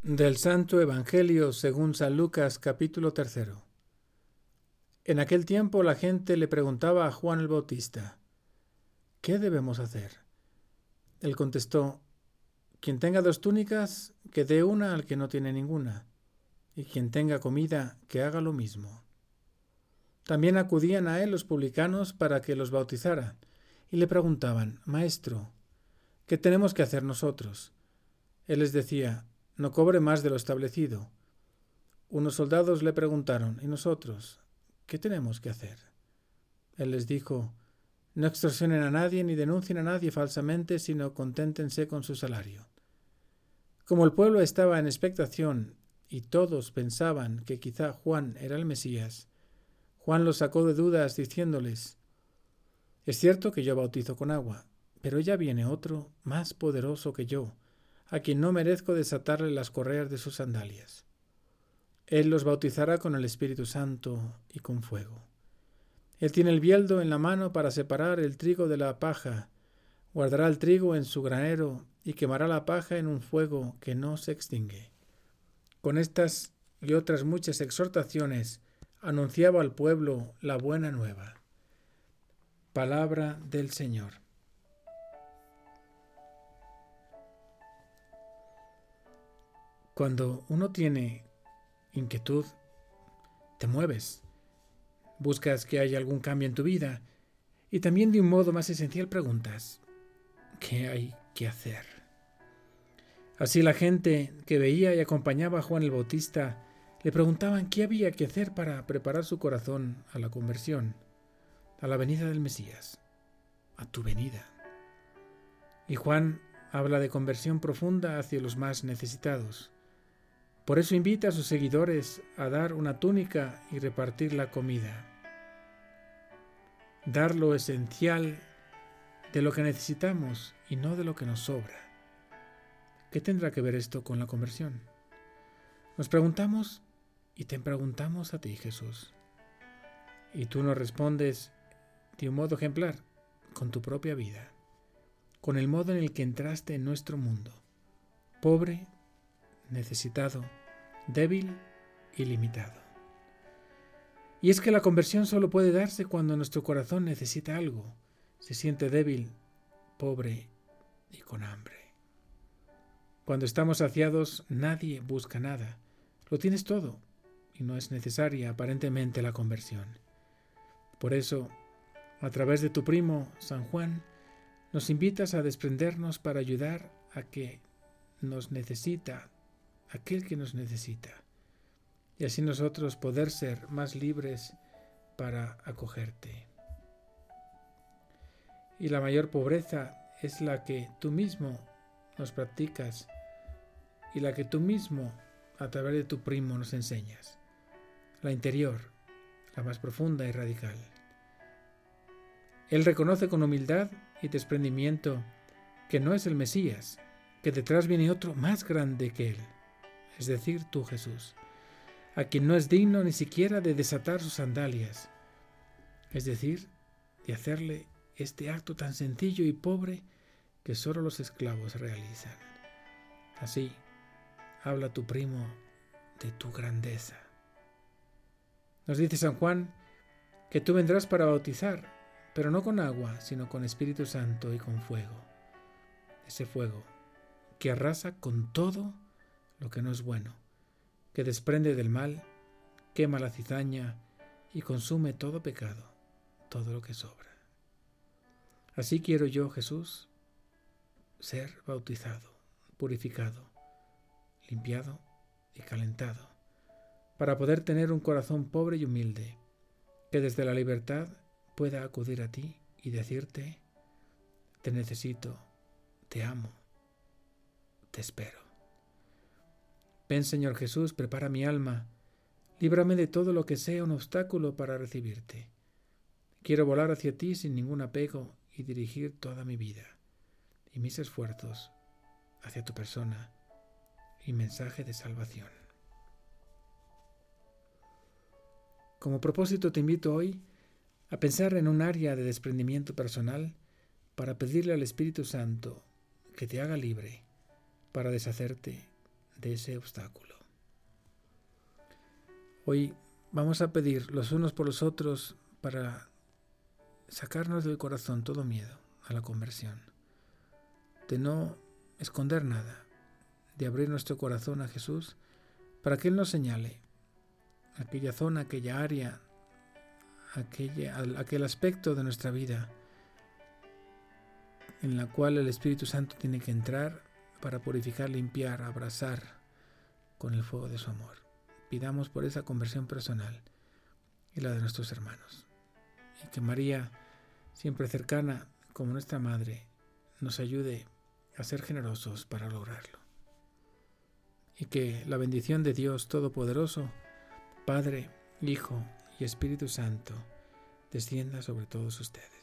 Del Santo Evangelio según San Lucas, capítulo 3. En aquel tiempo la gente le preguntaba a Juan el Bautista: ¿qué debemos hacer? Él contestó: quien tenga 2 túnicas, que dé una al que no tiene ninguna, y quien tenga comida, que haga lo mismo. También acudían a él los publicanos para que los bautizara, y le preguntaban: Maestro, ¿qué tenemos que hacer nosotros? Él les decía: no cobre más de lo establecido. Unos soldados le preguntaron: ¿y nosotros qué tenemos que hacer? Él les dijo: no extorsionen a nadie ni denuncien a nadie falsamente, sino conténtense con su salario. Como el pueblo estaba en expectación y todos pensaban que quizá Juan era el Mesías, Juan los sacó de dudas diciéndoles: es cierto que yo bautizo con agua, pero ya viene otro más poderoso que yo, a quien no merezco desatarle las correas de sus sandalias. Él los bautizará con el Espíritu Santo y con fuego. Él tiene el bieldo en la mano para separar el trigo de la paja, guardará el trigo en su granero y quemará la paja en un fuego que no se extingue. Con estas y otras muchas exhortaciones anunciaba al pueblo la buena nueva. Palabra del Señor. Cuando uno tiene inquietud, te mueves, buscas que haya algún cambio en tu vida y también de un modo más esencial preguntas: ¿qué hay que hacer? Así la gente que veía y acompañaba a Juan el Bautista le preguntaban qué había que hacer para preparar su corazón a la conversión, a la venida del Mesías, a tu venida. Y Juan habla de conversión profunda hacia los más necesitados. Por eso invita a sus seguidores a dar una túnica y repartir la comida. Dar lo esencial de lo que necesitamos y no de lo que nos sobra. ¿Qué tendrá que ver esto con la conversión? Nos preguntamos y te preguntamos a ti, Jesús. Y tú nos respondes de un modo ejemplar, con tu propia vida, con el modo en el que entraste en nuestro mundo, pobre, necesitado, débil y limitado. Y es que la conversión solo puede darse cuando nuestro corazón necesita algo, se siente débil, pobre y con hambre. Cuando estamos saciados, nadie busca nada. Lo tienes todo y no es necesaria aparentemente la conversión. Por eso, a través de tu primo, San Juan, nos invitas a desprendernos para ayudar a que nos necesita, aquel que nos necesita, y así nosotros poder ser más libres para acogerte. Y la mayor pobreza es la que tú mismo nos practicas y la que tú mismo a través de tu primo nos enseñas, la interior, la más profunda y radical. Él reconoce con humildad y desprendimiento que no es el Mesías, que detrás viene otro más grande que él, es decir, tú, Jesús, a quien no es digno ni siquiera de desatar sus sandalias, es decir, de hacerle este acto tan sencillo y pobre que solo los esclavos realizan. Así habla tu primo de tu grandeza. Nos dice San Juan que tú vendrás para bautizar, pero no con agua, sino con Espíritu Santo y con fuego. Ese fuego que arrasa con todo lo que no es bueno, que desprende del mal, quema la cizaña y consume todo pecado, todo lo que sobra. Así quiero yo, Jesús, ser bautizado, purificado, limpiado y calentado, para poder tener un corazón pobre y humilde, que desde la libertad pueda acudir a ti y decirte: te necesito, te amo, te espero. Ven, Señor Jesús, prepara mi alma, líbrame de todo lo que sea un obstáculo para recibirte. Quiero volar hacia ti sin ningún apego y dirigir toda mi vida y mis esfuerzos hacia tu persona y mensaje de salvación. Como propósito te invito hoy a pensar en un área de desprendimiento personal para pedirle al Espíritu Santo que te haga libre para deshacerte de ese obstáculo. Hoy vamos a pedir los unos por los otros para sacarnos del corazón todo miedo a la conversión, de no esconder nada, de abrir nuestro corazón a Jesús para que Él nos señale aquella zona, aquella área, aquel aspecto de nuestra vida en la cual el Espíritu Santo tiene que entrar para purificar, limpiar, abrazar con el fuego de su amor. Pidamos por esa conversión personal y la de nuestros hermanos. Y que María, siempre cercana como nuestra Madre, nos ayude a ser generosos para lograrlo. Y que la bendición de Dios Todopoderoso, Padre, Hijo y Espíritu Santo, descienda sobre todos ustedes.